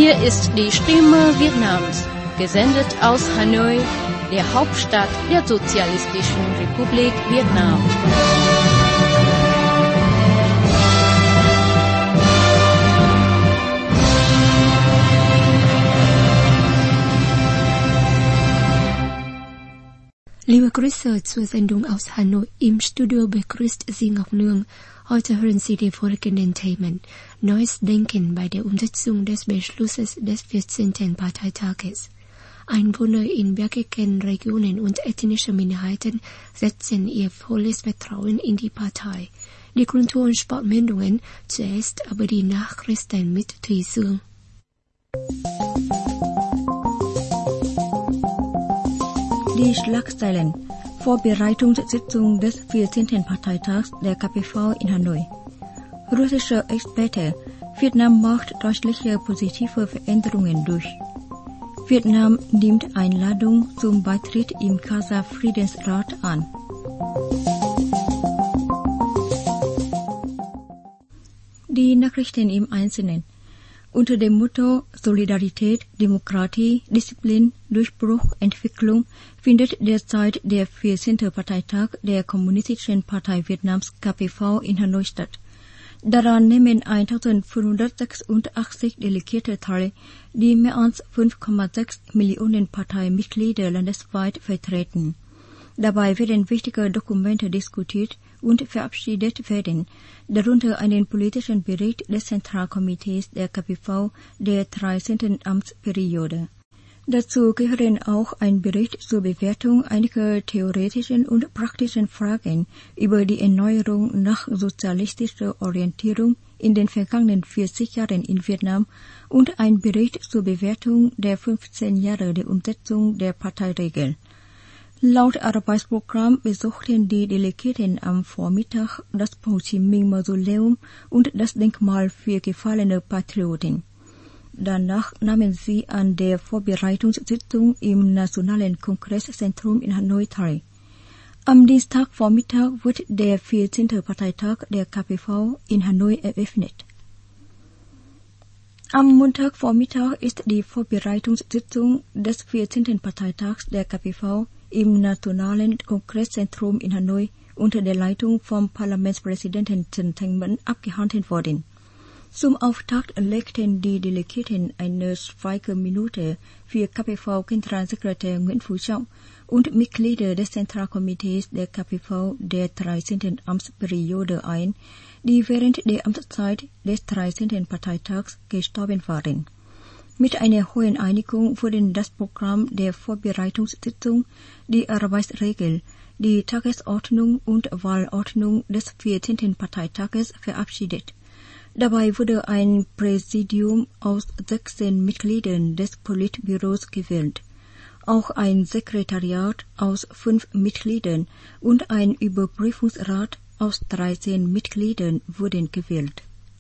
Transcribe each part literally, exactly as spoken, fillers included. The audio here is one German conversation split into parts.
Hier ist die Stimme Vietnams, gesendet aus Hanoi, der Hauptstadt der Sozialistischen Republik Vietnam. Liebe Grüße zur Sendung aus Hanoi. Im Studio begrüßt Sie Ngọc Nương. Heute hören Sie die folgenden Themen. Neues Denken bei der Umsetzung des Beschlusses des vierzehnten Parteitages. Einwohner in bergigen Regionen und ethnische Minderheiten setzen ihr volles Vertrauen in die Partei. Die Kultur- und Sportmeldungen, zuerst aber die Nachrichten mit Thùy Sương. Die Schlagzeilen. Vorbereitungssitzung des vierzehnten Parteitags der K P V in Hanoi. Russische Experte. Vietnam macht deutliche positive Veränderungen durch. Vietnam nimmt Einladung zum Beitritt im Kasa-Friedensrat an. Die Nachrichten im Einzelnen. Unter dem Motto Solidarität, Demokratie, Disziplin, Durchbruch, Entwicklung findet derzeit der vierzehnte Parteitag der Kommunistischen Partei Vietnams K P V in Hanoi statt. Daran nehmen eintausendfünfhundertsechsundachtzig Delegierte teil, die mehr als fünf Komma sechs Millionen Parteimitglieder landesweit vertreten. Dabei werden wichtige Dokumente diskutiert und verabschiedet werden, darunter einen politischen Bericht des Zentralkomitees der K P V der dreizehnten Amtsperiode. Dazu gehören auch ein Bericht zur Bewertung einiger theoretischen und praktischen Fragen über die Erneuerung nach sozialistischer Orientierung in den vergangenen vierzig Jahren in Vietnam und ein Bericht zur Bewertung der fünfzehn Jahre der Umsetzung der Parteiregel. Laut Arbeitsprogramm besuchten die Delegierten am Vormittag das Ho Chi Minh Mausoleum und das Denkmal für gefallene Patrioten. Danach nahmen sie an der Vorbereitungssitzung im Nationalen Kongresszentrum in Hanoi teil. Am Dienstagvormittag wird der vierzehnte Parteitag der K P V in Hanoi eröffnet. Am Montagvormittag ist die Vorbereitungssitzung des vierzehnten Parteitags der K P V im Nationalen Kongresszentrum in Hanoi unter der Leitung vom Parlamentspräsidenten Trần Thanh Mẫn abgehalten worden. Zum Auftakt legten die Delegierten eine Schweigeminute für K P V-Generalsekretär Nguyễn Phú Trọng und Mitglieder des Zentralkomitees der K P V der dreizehnten Amtsperiode ein, die während der Amtszeit des dreizehnten Parteitags gestorben waren. Mit einer hohen Einigung wurden das Programm der Vorbereitungssitzung, die Arbeitsregel, die Tagesordnung und Wahlordnung des vierzehnten Parteitages verabschiedet. Dabei wurde ein Präsidium aus sechzehn Mitgliedern des Politbüros gewählt. Auch ein Sekretariat aus fünf Mitgliedern und ein Überprüfungsrat aus dreizehn Mitgliedern wurden gewählt.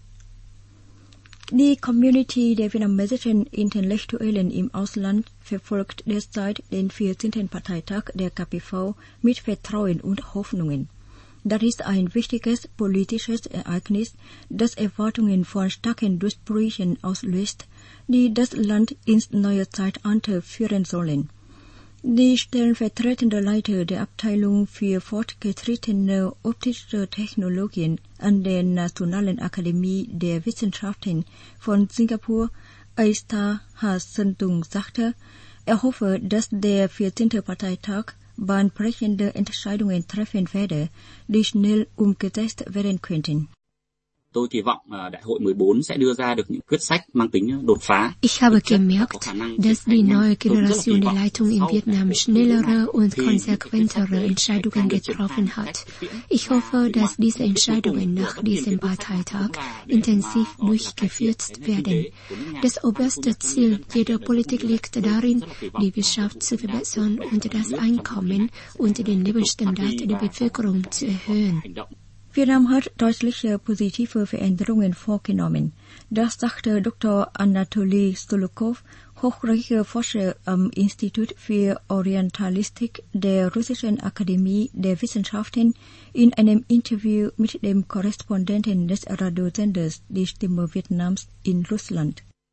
Die Community der vietnamesischen Intellektuellen im Ausland verfolgt derzeit den vierzehnten Parteitag der K P V mit Vertrauen und Hoffnungen. Das ist ein wichtiges politisches Ereignis, das Erwartungen von starken Durchbrüchen auslöst, die das Land ins neue Zeitalter führen sollen. Die stellvertretende Leiter der Abteilung für fortgeschrittene optische Technologien an der Nationalen Akademie der Wissenschaften von Singapur, Aista Ha Sơn Tung, sagte, er hoffe, dass der vierzehnte Parteitag bahnbrechende Entscheidungen treffen werde, die schnell umgesetzt werden könnten. Tôi kỳ vọng Đại hội mười bốn sẽ đưa ra được những quyết sách mang tính đột phá. Ich habe gemerkt, dass die neue Generation der Leitung in Vietnam schnellere und konsequentere Entscheidungen getroffen hat. Ich hoffe, dass diese Entscheidungen nach diesem Parteitag intensiv durchgeführt werden. Das oberste Ziel jeder Politik liegt darin, die Wirtschaft zu verbessern und das Einkommen und den Lebensstandard der Bevölkerung zu erhöhen. Vietnam hat deutliche positive Veränderungen vorgenommen. Das sagte Doktor Anatoly Stolokov, hochrangiger Forscher am Institut für Orientalistik der Russischen Akademie der Wissenschaften, in einem Interview mit dem Korrespondenten des Radiosenders Die Stimme Vietnams in Russland.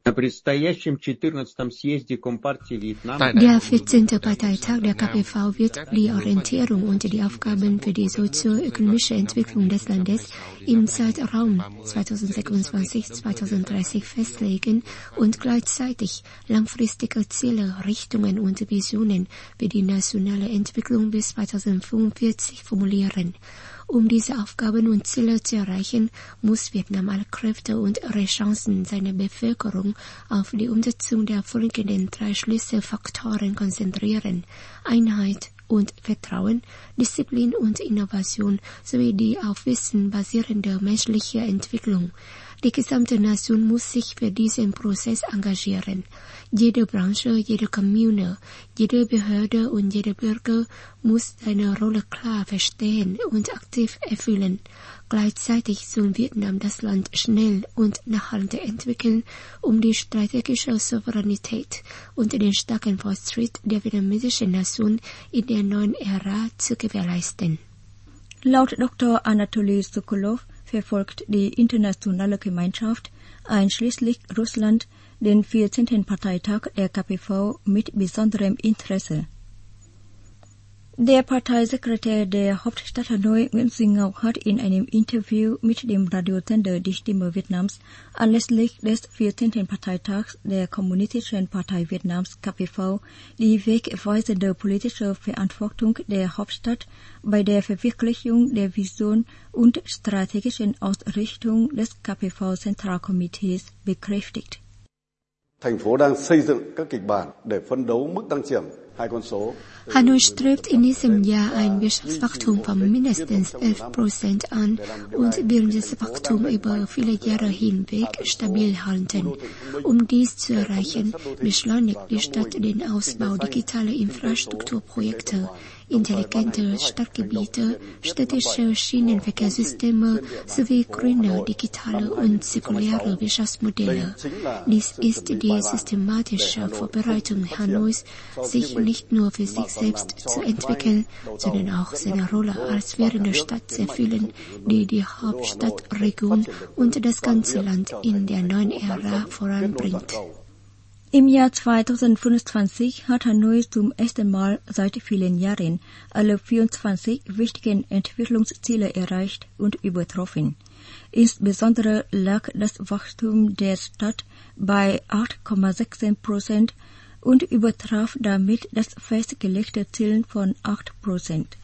Der vierzehnte Parteitag der K P V wird die Orientierung und die Aufgaben für die sozioökonomische Entwicklung des Landes im Zeitraum zweitausendsechsundzwanzig bis zweitausenddreißig festlegen und gleichzeitig langfristige Ziele, Richtungen und Visionen für die nationale Entwicklung bis zweitausendfünfundvierzig formulieren. Um diese Aufgaben und Ziele zu erreichen, muss Vietnam alle Kräfte und Ressourcen seiner Bevölkerung auf die Umsetzung der folgenden drei Schlüsselfaktoren konzentrieren: Einheit und Vertrauen, Disziplin und Innovation sowie die auf Wissen basierende menschliche Entwicklung. Die gesamte Nation muss sich für diesen Prozess engagieren. Jede Branche, jede Kommune, jede Behörde und jeder Bürger muss seine Rolle klar verstehen und aktiv erfüllen. Gleichzeitig soll Vietnam das Land schnell und nachhaltig entwickeln, um die strategische Souveränität und den starken Fortschritt der vietnamesischen Nation in der neuen Ära zu gewährleisten. Laut Doktor Anatoly Sokolov verfolgt die internationale Gemeinschaft, einschließlich Russland, den vierzehnten Parteitag der K P V mit besonderem Interesse. Der Parteisekretär der Hauptstadt Hanoi, Nguyễn Duy Ngọc, hat in einem Interview mit dem Radiosender Die Stimme Vietnams anlässlich des vierzehnten Parteitags der Kommunistischen Partei Vietnams K P V die wegweisende politische Verantwortung der Hauptstadt bei der Verwirklichung der Vision und strategischen Ausrichtung des K P V-Zentralkomitees bekräftigt. Thành phố đang xây dựng các kịch bản để phấn đấu mức tăng trưởng hai con số. Hanoi strebt in diesem Jahr ein Wirtschaftswachstum von mindestens elf Prozent an und will dieses Wachstum über viele Jahre hinweg stabil halten. Um dies zu erreichen, beschleunigt die Stadt den Ausbau digitaler Infrastrukturprojekte, intelligente Stadtgebiete, städtische Schienenverkehrssysteme sowie grüne, digitale und zirkuläre Wirtschaftsmodelle. Dies ist die systematische Vorbereitung Hanois, sich nicht nur für sich selbst zu entwickeln, sondern auch seine Rolle als führende Stadt zu erfüllen, die die Hauptstadtregion und das ganze Land in der neuen Ära voranbringt. Im Jahr zweitausendfünfundzwanzig hat Hanoi zum ersten Mal seit vielen Jahren alle vierundzwanzig wichtigen Entwicklungsziele erreicht und übertroffen. Insbesondere lag das Wachstum der Stadt bei acht Komma sechzehn Prozent und übertraf damit das festgelegte Ziel von acht Prozent.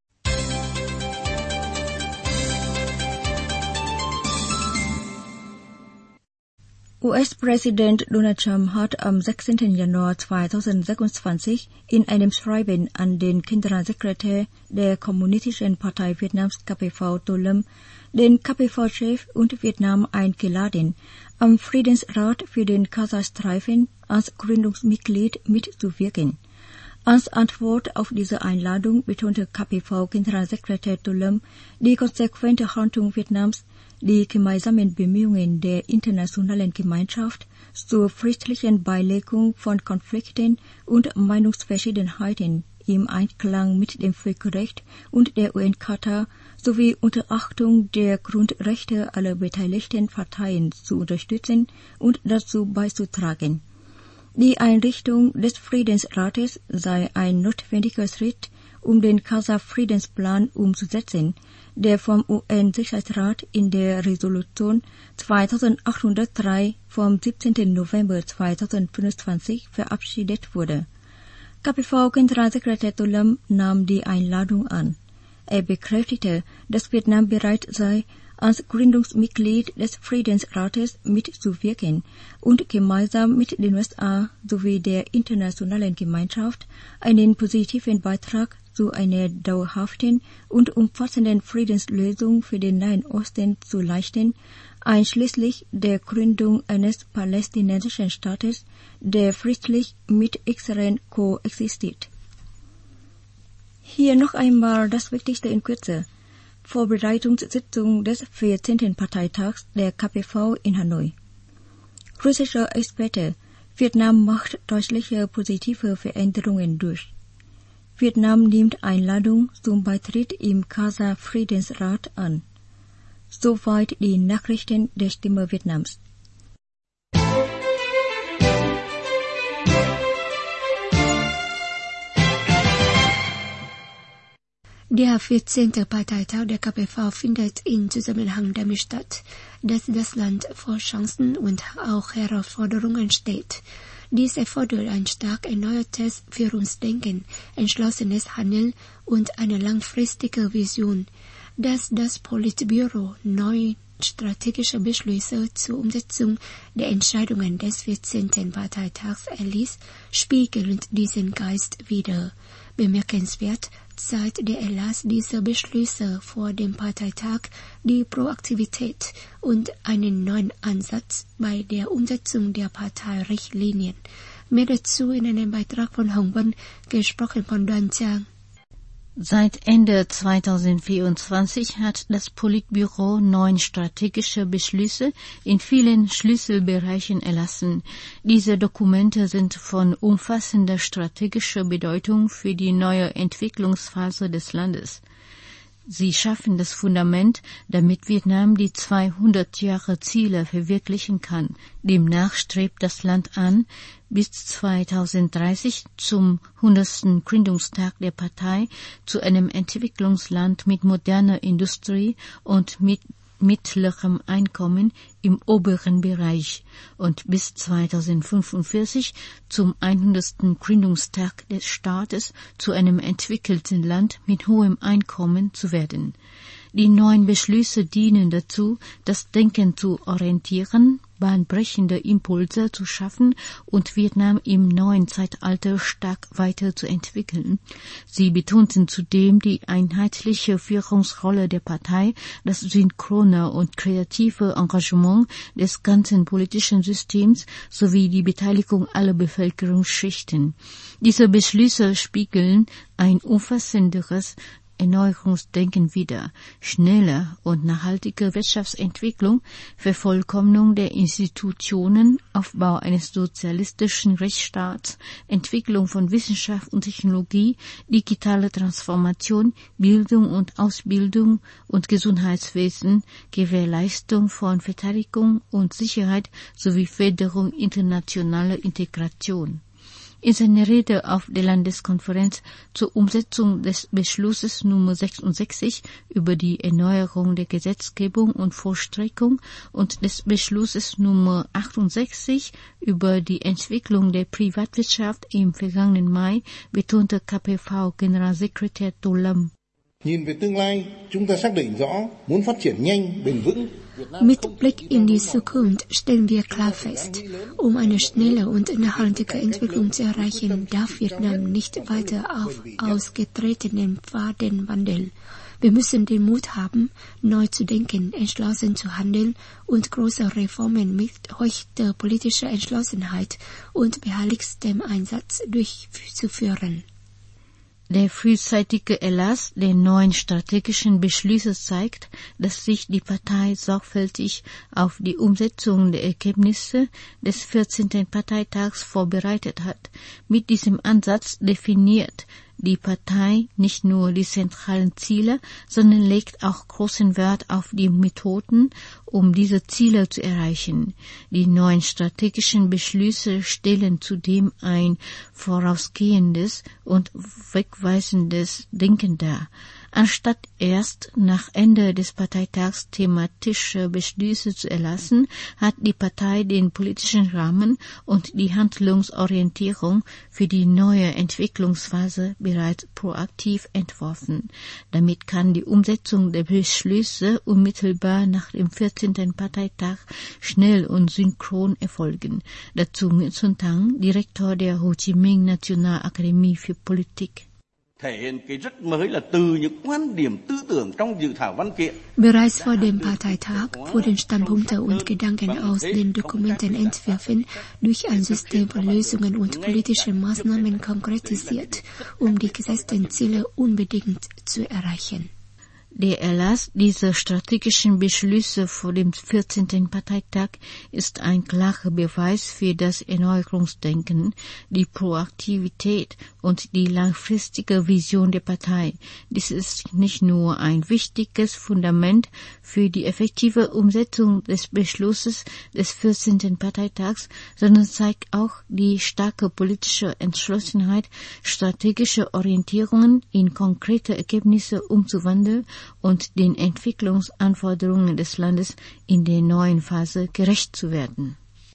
U S-Präsident Donald Trump hat am sechzehnten Januar zweitausendsechsundzwanzig in einem Schreiben an den Generalsekretär der Kommunistischen Partei Vietnams K P V Tô Lâm den K P V-Chef und Vietnam eingeladen, am Friedensrat für den Kasachstreifen als Gründungsmitglied mitzuwirken. Als Antwort auf diese Einladung betonte K P V-Generalsekretär Tô Lâm die konsequente Haltung Vietnams, die gemeinsamen Bemühungen der internationalen Gemeinschaft zur friedlichen Beilegung von Konflikten und Meinungsverschiedenheiten im Einklang mit dem Völkerrecht und der U N-Charta sowie unter Achtung der Grundrechte aller beteiligten Parteien zu unterstützen und dazu beizutragen. Die Einrichtung des Friedensrates sei ein notwendiger Schritt, um den Kasach-Friedensplan umzusetzen, der vom U N-Sicherheitsrat in der Resolution zweitausendachthundertdrei vom siebzehnten November zweitausendfünfundzwanzig verabschiedet wurde. K P V-Generalsekretär Tô Lâm nahm die Einladung an. Er bekräftigte, dass Vietnam bereit sei, als Gründungsmitglied des Friedensrates mitzuwirken und gemeinsam mit den U S A sowie der internationalen Gemeinschaft einen positiven Beitrag zu einer dauerhaften und umfassenden Friedenslösung für den Nahen Osten zu leisten, einschließlich der Gründung eines palästinensischen Staates, der friedlich mit Israel koexistiert. Hier noch einmal das Wichtigste in Kürze. Vorbereitungssitzung des vierzehnten Parteitags der K P V in Hanoi. Russischer Experte: Vietnam macht deutliche positive Veränderungen durch. Vietnam nimmt Einladung zum Beitritt im Kasach-Friedensrat an. Soweit die Nachrichten der Stimme Vietnams. Der vierzehnte Parteitag der K P V findet in Zusammenhang damit statt, dass das Land vor Chancen und auch Herausforderungen steht. Dies erfordert ein stark erneuertes Führungsdenken, entschlossenes Handeln und eine langfristige Vision. Dass das Politbüro neu strategische Beschlüsse zur Umsetzung der Entscheidungen des vierzehnten Parteitags erließ, spiegelt diesen Geist wider. Bemerkenswert zeigt der Erlass dieser Beschlüsse vor dem Parteitag die Proaktivität und einen neuen Ansatz bei der Umsetzung der Parteirichtlinien. Mehr dazu in einem Beitrag von Hong Wen, gesprochen von Duan Chang. Seit Ende zweitausendvierundzwanzig hat das Politbüro neun strategische Beschlüsse in vielen Schlüsselbereichen erlassen. Diese Dokumente sind von umfassender strategischer Bedeutung für die neue Entwicklungsphase des Landes. Sie schaffen das Fundament, damit Vietnam die zweihundert Jahre Ziele verwirklichen kann. Demnach strebt das Land an, bis zweitausenddreißig zum hundertsten Gründungstag der Partei zu einem Entwicklungsland mit moderner Industrie und mit mittlerem Einkommen im oberen Bereich und bis zweitausendfünfundvierzig zum hundertsten Gründungstag des Staates zu einem entwickelten Land mit hohem Einkommen zu werden. Die neuen Beschlüsse dienen dazu, das Denken zu orientieren, bahnbrechende Impulse zu schaffen und Vietnam im neuen Zeitalter stark weiterzuentwickeln. Sie betonten zudem die einheitliche Führungsrolle der Partei, das synchrone und kreative Engagement des ganzen politischen Systems sowie die Beteiligung aller Bevölkerungsschichten. Diese Beschlüsse spiegeln ein umfassenderes Erneuerungsdenken wider, schnelle und nachhaltige Wirtschaftsentwicklung, Vervollkommnung der Institutionen, Aufbau eines sozialistischen Rechtsstaats, Entwicklung von Wissenschaft und Technologie, digitale Transformation, Bildung und Ausbildung und Gesundheitswesen, Gewährleistung von Verteidigung und Sicherheit sowie Förderung internationaler Integration. In seiner Rede auf der Landeskonferenz zur Umsetzung des Beschlusses Nummer sechsundsechzig über die Erneuerung der Gesetzgebung und Vollstreckung und des Beschlusses Nummer achtundsechzig über die Entwicklung der Privatwirtschaft im vergangenen Mai betonte K P V-Generalsekretär Tô Lâm. Nhìn về tương lai, chúng ta xác định rõ muốn phát triển nhanh, bền vững. Mit Blick in die Zukunft stellen wir klar fest, um eine schnelle und nachhaltige Entwicklung zu erreichen, darf Vietnam nicht weiter auf ausgetretenen Pfaden wandeln. Wir müssen den Mut haben, neu zu denken, entschlossen zu handeln und große Reformen mit höchster politischer Entschlossenheit und beharrlichstem Einsatz durchzuführen. Der frühzeitige Erlass der neuen strategischen Beschlüsse zeigt, dass sich die Partei sorgfältig auf die Umsetzung der Ergebnisse des vierzehnten Parteitags vorbereitet hat. Mit diesem Ansatz definiert die Partei nicht nur die zentralen Ziele, sondern legt auch großen Wert auf die Methoden, um diese Ziele zu erreichen. Die neuen strategischen Beschlüsse stellen zudem ein vorausgehendes und wegweisendes Denken dar. Anstatt erst nach Ende des Parteitags thematische Beschlüsse zu erlassen, hat die Partei den politischen Rahmen und die Handlungsorientierung für die neue Entwicklungsphase bereits proaktiv entworfen. Damit kann die Umsetzung der Beschlüsse unmittelbar nach dem vierzehnten Parteitag schnell und synchron erfolgen. Dazu Nguyễn Xuân Thắng, Direktor der Ho Chi Minh Nationalakademie für Politik. Bereits vor dem Parteitag wurden Standpunkte und Gedanken aus den Dokumentenentwürfen durch ein System von Lösungen und politischen Maßnahmen konkretisiert, um die gesetzten Ziele unbedingt zu erreichen. Der Erlass dieser strategischen Beschlüsse vor dem vierzehnten Parteitag ist ein klarer Beweis für das Erneuerungsdenken, die Proaktivität und die langfristige Vision der Partei. Dies ist nicht nur ein wichtiges Fundament für die effektive Umsetzung des Beschlusses des vierzehnten Parteitags, sondern zeigt auch die starke politische Entschlossenheit, strategische Orientierungen in konkrete Ergebnisse umzuwandeln und den Entwicklungsanforderungen des Landes in der neuen Phase gerecht zu werden.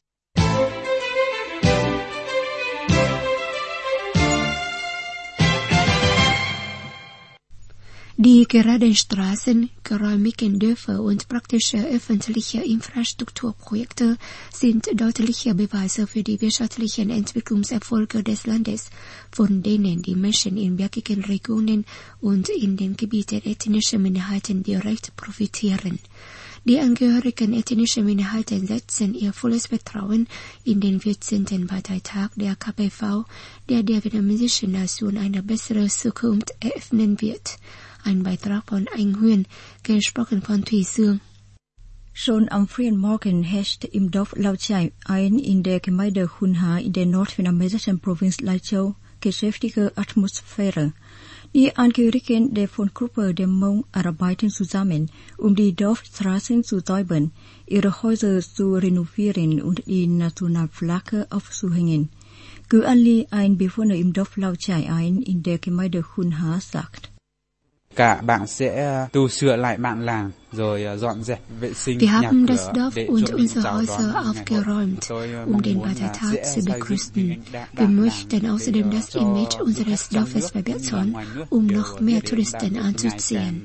Die geraden Straßen, geräumigen Dörfer und praktische öffentliche Infrastrukturprojekte sind deutliche Beweise für die wirtschaftlichen Entwicklungserfolge des Landes, von denen die Menschen in bergigen Regionen und in den Gebieten ethnischer Minderheiten direkt profitieren. Die Angehörigen ethnischer Minderheiten setzen ihr volles Vertrauen in den vierzehnten Parteitag der K P V, der der vietnamesischen Nation eine bessere Zukunft eröffnen wird. Ein Beitrag von Anh Huyên, gesprochen von Thủy Dương. Schon am frühen Morgen herrscht im Dorf Lao Chai ein in der Gemeinde Hun Ha in der nordvietnamesischen Provinz Lai Châu geschäftige Atmosphäre. Die Angehörigen der von Gruppe der Hmong arbeiten zusammen, um die Dorfstraßen zu säubern, ihre Häuser zu renovieren und die Nationalflagge aufzuhängen. Gu An Li, ein Bewohner im Dorf Lao Chai ein in der Gemeinde Hun Ha, sagt: Cả bạn sẽ tu sửa lại bản làng rồi dọn dẹp vệ sinh Wir nhà haben das cửa Dorf để und chuẩn bị unsere chào Häuser đón aufgeräumt, um den Parteitag zu begrüßen. Wir möchten außerdem das Image unseres Dorfes verbessern, um noch mehr Touristen anzuziehen.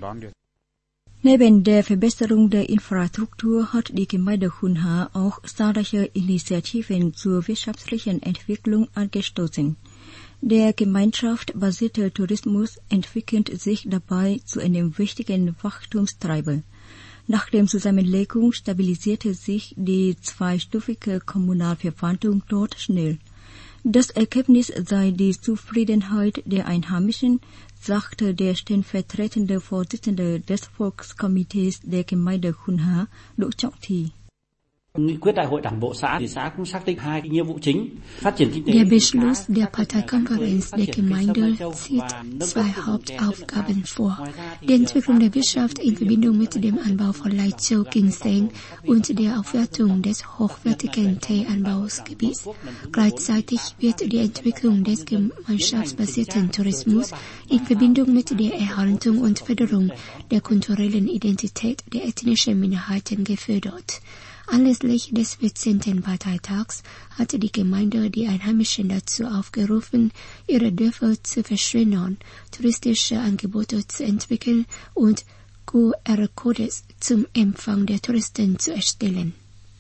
Neben der Verbesserung der Infrastruktur hat die Gemeinde Hun Ha auch zahlreiche Initiativen zur wirtschaftlichen Entwicklung angestoßen. Der gemeinschaftsbasierte Tourismus entwickelt sich dabei zu einem wichtigen Wachstumstreiber. Nach der Zusammenlegung stabilisierte sich die zweistufige Kommunalverwaltung dort schnell. Das Ergebnis sei die Zufriedenheit der Einheimischen, sagte der stellvertretende Vorsitzende des Volkskomitees der Gemeinde Hun Ha, Đỗ Trọng Thị. Nghị quyết đại hội đảng bộ xã thì xã cũng xác định hai cái nhiệm vụ chính, phát triển kinh tế. Der Beschluss der Parteikonferenz der Gemeinde sieht zwei Hauptaufgaben vor: die Entwicklung der Wirtschaft in Verbindung mit dem Anbau von Lai Châu Ginseng und der Aufwertung des hochwertigen Teeanbausgebiets. Gleichzeitig wird die Entwicklung des gemeinschaftsbasierten Tourismus in Verbindung mit der Erhaltung und Förderung der kulturellen Identität der ethnischen Minderheiten gefördert. Anlässlich des vierzehnten Parteitags hatte die Gemeinde die Einheimischen dazu aufgerufen, ihre Dörfer zu verschönern, touristische Angebote zu entwickeln und Q R-Codes zum Empfang der Touristen zu erstellen.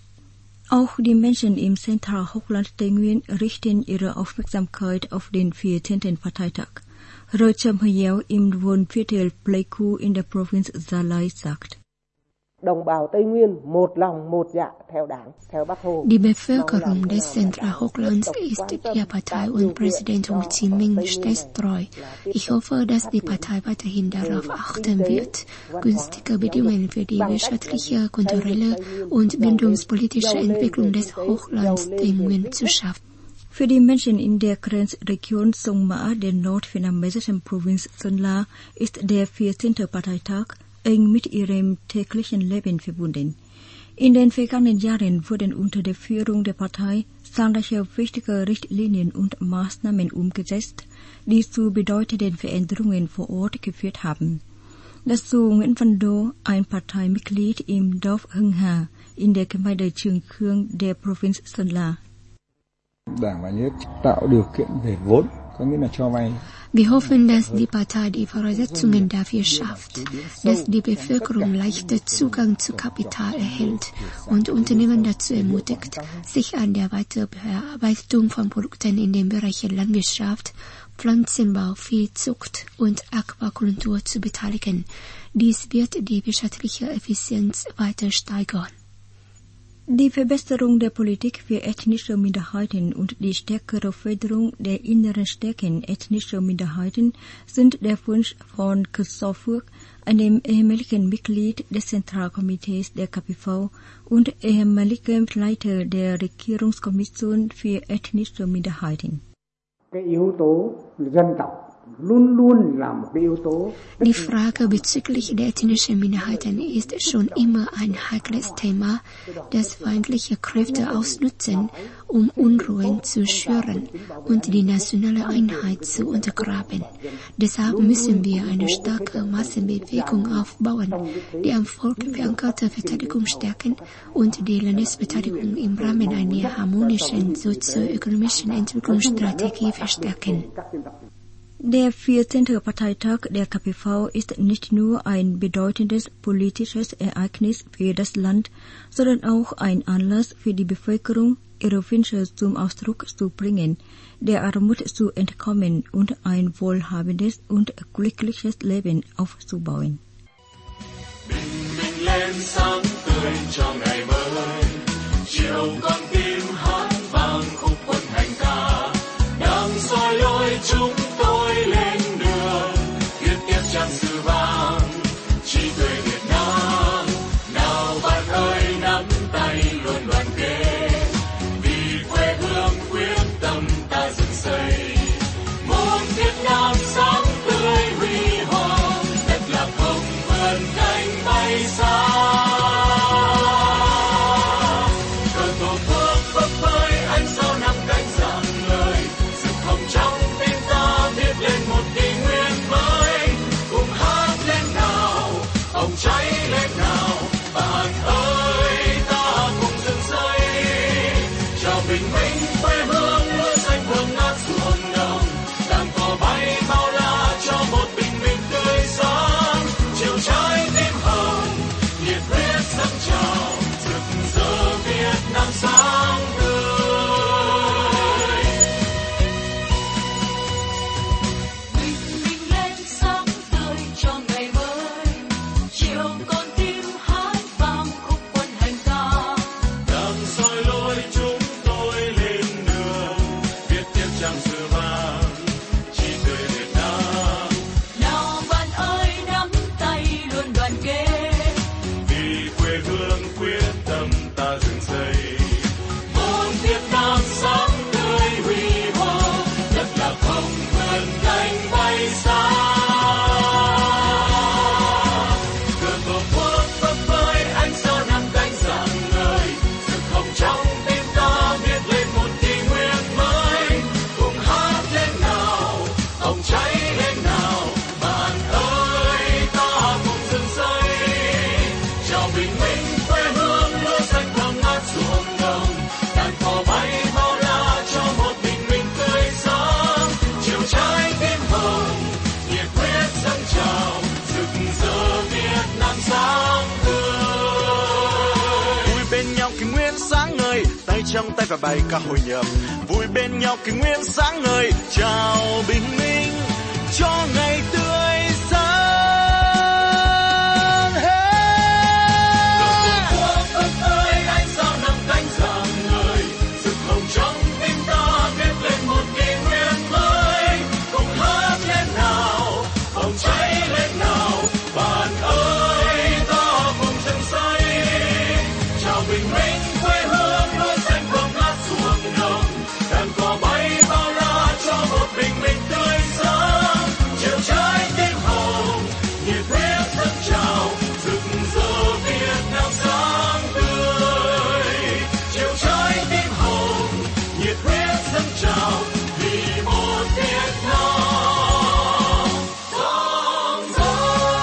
Auch die Menschen im Zentralhochland Tây Nguyên richten ihre Aufmerksamkeit auf den vierzehnten Parteitag. Rơ Trâm Hiếu im Wohnviertel Pleiku in der Provinz Gia Lai sagt: Đồng bào Tây Nguyên một lòng một dạ theo Đảng, theo Bác Hồ. Die Bevölkerung des Zentralhochlands ist der Partei und Präsident Ho Chi Minh stets treu. Ich hoffe, dass die Partei weiterhin darauf achten wird, günstige Bedingungen für die wirtschaftliche, kulturelle und bildungspolitische Entwicklung des Hochlands Tây Nguyên zu schaffen. Für die Menschen in der Grenzregion Sông Mã der nordvietnamesischen Provinz Sơn La ist der vierzehnte Parteitag eng mit ihrem täglichen Leben verbunden. In den vergangenen Jahren wurden unter der Führung der Partei zahlreiche wichtige Richtlinien und Maßnahmen umgesetzt, die zu bedeutenden Veränderungen vor Ort geführt haben. Dazu Nguyễn Văn Đô, ein Parteimitglied im Dorf Hưng Hà in der Gemeinde Trường Khương der Provinz Sơn La. Đảng và Nhà nước tạo điều kiện về vốn, có nghĩa là cho vay. Wir hoffen, dass die Partei die Voraussetzungen dafür schafft, dass die Bevölkerung leichter Zugang zu Kapital erhält und Unternehmen dazu ermutigt, sich an der Weiterbearbeitung von Produkten in den Bereichen Landwirtschaft, Pflanzenbau, Viehzucht und Aquakultur zu beteiligen. Dies wird die wirtschaftliche Effizienz weiter steigern. Die Verbesserung der Politik für ethnische Minderheiten und die stärkere Förderung der inneren Stärken ethnischer Minderheiten sind der Wunsch von Khso Phuoc, einem ehemaligen Mitglied des Zentralkomitees der K P V und ehemaligem Leiter der Regierungskommission für ethnische Minderheiten. Cái yếu tố dân tộc luôn luôn là một cái yếu tố. Die Frage bezüglich der ethnischen Minderheiten ist schon immer ein heikles Thema, das feindliche Kräfte ausnutzen, um Unruhen zu schüren und die nationale Einheit zu untergraben. Deshalb müssen wir eine starke Massenbewegung aufbauen, die am Volk verankerte Verteidigung stärken und die Landesverteidigung im Rahmen einer harmonischen sozioökonomischen Entwicklungsstrategie verstärken. Der vierzehnte Parteitag der K P V ist nicht nur ein bedeutendes politisches Ereignis für das Land, sondern auch ein Anlass für die Bevölkerung, ihre Wünsche zum Ausdruck zu bringen, der Armut zu entkommen und ein wohlhabendes und glückliches Leben aufzubauen. Bình minh lên sáng tươi cho ngày mới, chiều con tim hát vang khúc quân hành ca, đang soi lối chúng tôi lên đường, viết tiếp trang sử vàng, trí tuệ Việt Nam. Nào bạn ơi nắm tay luôn đoàn kết, vì quê hương quyết tâm ta dựng xây một Việt Nam sáng tươi huy hoàng, đất lạc hồng vươn cánh bay xa. Cờ tổ quốc phấp phới ánh sao năm cánh rạng ngời, rực hồng trong tim ta viết lên một kỷ nguyên mới. Cùng hát lên nào, bỏng cháy lên nào, bạn ơi ta cùng dựng xây cho bình minh quê hương lúa xanh thơm ngát ruộng đồng, đàn cò bay bao la cho một bình minh tươi sáng. Chiều trái tim hồng nhiệt huyết dâng trào, rực rỡ Việt Nam sáng tươi. Bình minh lên sáng tươi cho ngày mới, chiều con tim hát vang khúc quân hành ca, đang soi lối chúng tôi lên đường, viết tiếp trang sử vàng, trí tuệ Việt Nam. Nào bạn ơi nắm tay luôn đoàn kết, vì quê hương quyết tâm ta dựng xây một Việt Nam sáng tươi huy hoàng, đất lạc hồng vươn cánh bay xa. Cờ tổ quốc phấp phới ánh sao năm cánh rạng ngời, rực hồng trong tim ta viết lên một kỷ nguyên mới. Cùng hát lên nào, bỏng cháy lên nào, bạn ơi ta cùng dựng xây cho bình minh quê hương lúa xanh thơm ngát ruộng đồng, đàn cò bay bao la cho một bình minh tươi sáng. Chiều trái tim hồng nhiệt huyết dâng trào, rực rỡ Việt Nam sáng tươi. Vui bên nhau kỷ nguyên sáng ngời, tay trong tay và bài ca hồi nhập. Vui bên nhau kỷ nguyên sáng ngời, chào bình minh cho ngày tươi sáng. Tổ quốc phấp phới ánh sao năm cánh rạng ngời, rực hồng trong tim ta viết lên một kỷ nguyên mới. Cùng hát lên nào, bỏng cháy lên nào, bạn ơi ta cùng dựng xây chào bình minh quê hương lúa xanh thơm ngát ruộng đồng, đàn cò bay bao la cho một bình minh tươi sáng. Chiều trái tim hồng nhiệt huyết dâng trào, rực rỡ Việt Nam sáng tươi. Chiều trái tim hồng nhiệt huyết dâng trào, vì một Việt Nam sáng tươi.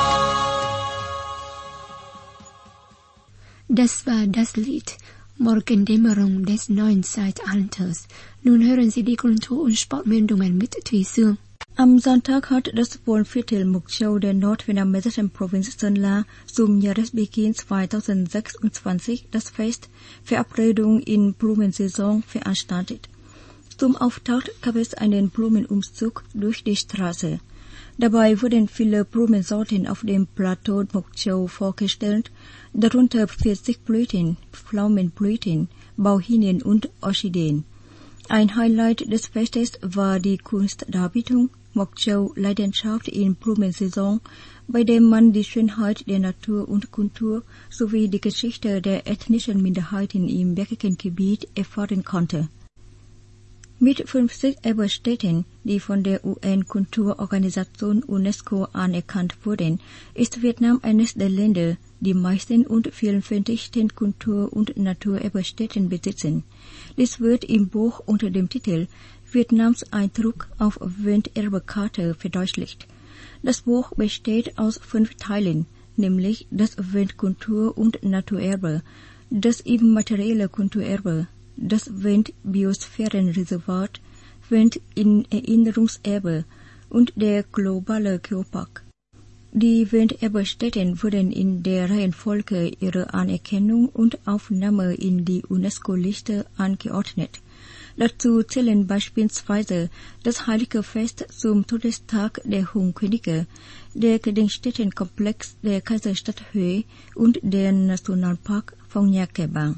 Das war das Lied Morgendämmerung des neuen Zeitalters. Nun hören Sie die Kultur- und Sportmeldungen mit Thủy Sương. Am Sonntag hat das Wohnviertel Mukchau der nordvietnamesischen Provinz Sơn zum Jahresbeginn zweitausendsechsundzwanzig das Fest Verabredung in Blumensaison veranstaltet. Zum Auftakt gab es einen Blumenumzug durch die Straße. Dabei wurden viele Blumensorten auf dem Plateau Mukchau vorgestellt, darunter Pfirsichblüten, Pflaumenblüten, Bauhinien und Orchideen. Ein Highlight des Festes war die Kunstdarbietung Mokchow Leidenschaft in Blumensaison, bei dem man die Schönheit der Natur und Kultur sowie die Geschichte der ethnischen Minderheiten im bergigen Gebiet erfahren konnte. Mit fünfzig Erbestätten, die von der U N-Kulturorganisation UNESCO anerkannt wurden, ist Vietnam eines der Länder, die meisten und vielfältigsten Kultur- und Naturerbestätten besitzen. Dies wird im Buch unter dem Titel Vietnams Eindruck auf Welterbekarte verdeutlicht. Das Buch besteht aus fünf Teilen, nämlich das Weltkultur- und Naturerbe, das immaterielle Kulturerbe, das Weltbiosphärenreservat, Welterinnerungserbe und der globale Geopark. Die Welterbestätten wurden in der Reihenfolge ihrer Anerkennung und Aufnahme in die UNESCO-Liste angeordnet. Dazu zählen beispielsweise das Heilige Fest zum Todestag der Hunkönige, der Gedenkstättenkomplex der Kaiserstadt Hue und der Nationalpark Phong Nha Kẻ Bàng.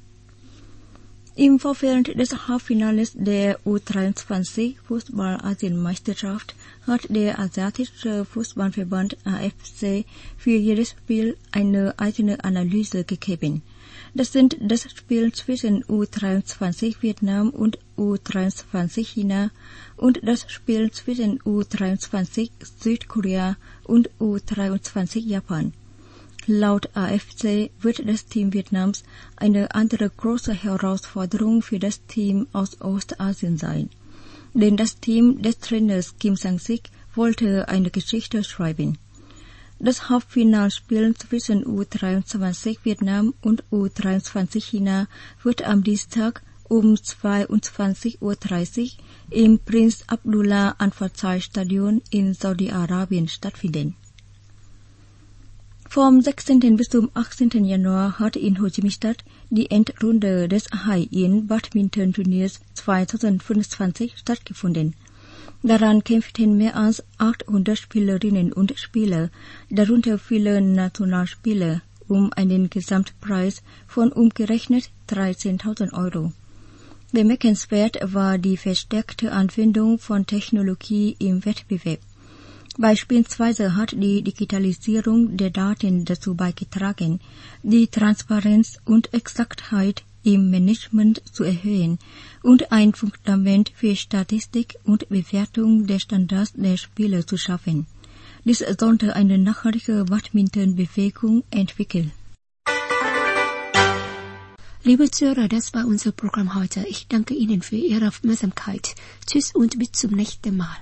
Im Vorfeld des Halbfinales der U dreiundzwanzig Fußball-Asienmeisterschaft hat der asiatische Fußballverband A F C für jedes Spiel eine eigene Analyse gegeben. Das sind das Spiel zwischen U dreiundzwanzig Vietnam und U dreiundzwanzig China und das Spiel zwischen U dreiundzwanzig Südkorea und U dreiundzwanzig Japan. Laut A F C wird das Team Vietnams eine andere große Herausforderung für das Team aus Ostasien sein. Denn das Team des Trainers Kim Sang-sik wollte eine Geschichte schreiben. Das Hauptfinalspiel zwischen U dreiundzwanzig Vietnam und U dreiundzwanzig China wird am Dienstag um zweiundzwanzig Uhr dreißig im Prinz Abdullah Al-Faisal Stadion in Saudi-Arabien stattfinden. Vom sechzehnten bis zum achtzehnten Januar hat in Ho Chi Minh Stadt die Endrunde des High-End Badminton Turniers zweitausendfünfundzwanzig stattgefunden. Daran kämpften mehr als achthundert Spielerinnen und Spieler, darunter viele Nationalspieler, um einen Gesamtpreis von umgerechnet dreizehntausend Euro. Bemerkenswert war die verstärkte Anwendung von Technologie im Wettbewerb. Beispielsweise hat die Digitalisierung der Daten dazu beigetragen, die Transparenz und Exaktheit im Management zu erhöhen und ein Fundament für Statistik und Bewertung der Standards der Spieler zu schaffen. Dies sollte eine nachhaltige Badminton-Bewegung entwickeln. Liebe Zuhörer, das war unser Programm heute. Ich danke Ihnen für Ihre Aufmerksamkeit. Tschüss und bis zum nächsten Mal.